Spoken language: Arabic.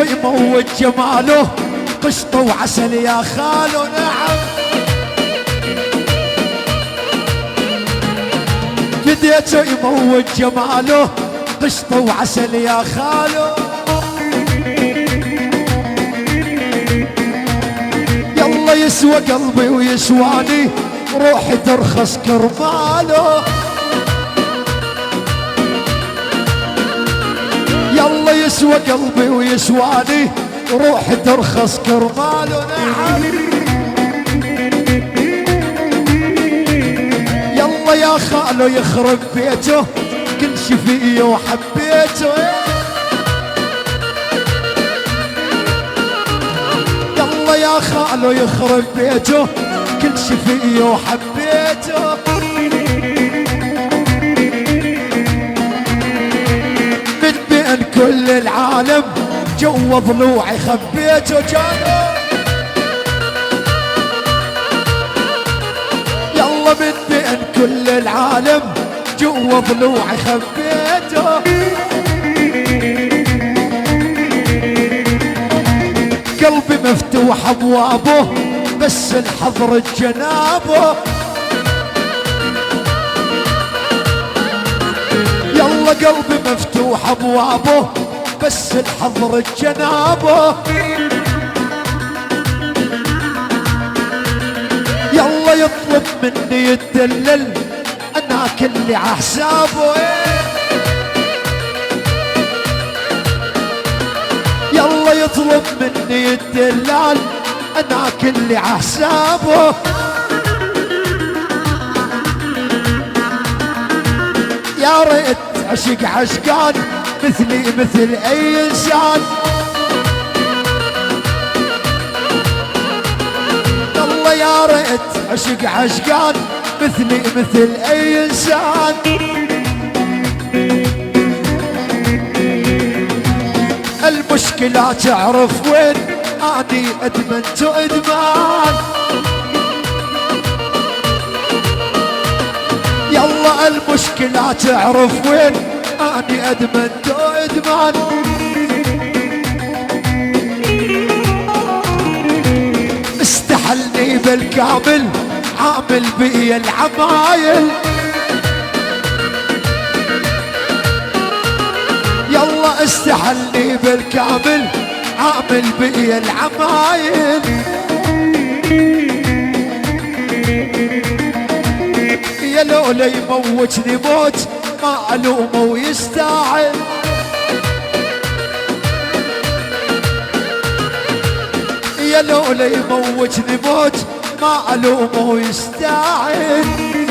يموت جماله قشطة وعسل يا خالو. نعم بديته يموت جماله قشطة وعسل يا خالو. يلا يسوى قلبي ويسواني روحي ترخص كرماله. يلا يسوى قلبي ويسواني روحي ترخص كرماله. نعم يلا يا خالو يخرب بيته كل شي فيه وحبيته. يلا يا خالو يخرب بيته كل شي فيه وحبيته. من بين كل العالم جوا ضلوعي خبيته. جانو يلا من بين كل العالم جوا ضلوعي خبيته. قلبي مفتوح ابوابه بس الحضر جنابه. يلا قلبي مفتوح ابوابه بس الحضر جنابه. يلا يطلب مني يتدلل انا كلي عحسابه. يلا يطلب مني يتدلل انا كلي عحسابه. يا ريت عشق عشقان مثلي مثل اي انسان. يلا يا ريت عشق عشقان مثلي مثل اي انسان. المشكلة تعرف وين اني ادمنت ادمان. يلا المشكلة تعرف وين اني ادمنت ادمان. استحلني بالكامل عامل بي العمايل. يلا استحلني بالكامل عامل بي العمايل. يا لولا يموتني موت ما الومه ويستاهل. يا لولا يموتني موت ما الومه ويستاهل.